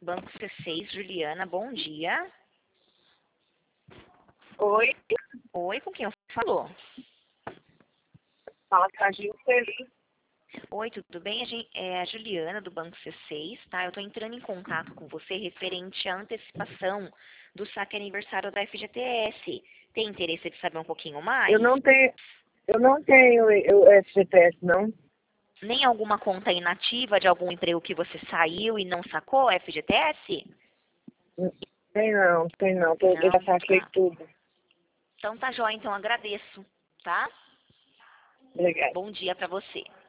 Banco C6, Juliana, bom dia. Oi, Oi, com quem eu falo? fala com a Gil Feliz. Oi, tudo bem? É a Juliana do Banco C6, tá? Eu estou entrando em contato com você referente à antecipação do saque aniversário da FGTS. Tem interesse de saber um pouquinho mais? Eu não tenho o FGTS, não. Nem alguma conta inativa de algum emprego que você saiu e não sacou a FGTS? Tem não. Eu já Não, saquei tá. tudo. Então tá jóia, então agradeço, tá? Obrigada. Bom dia para você.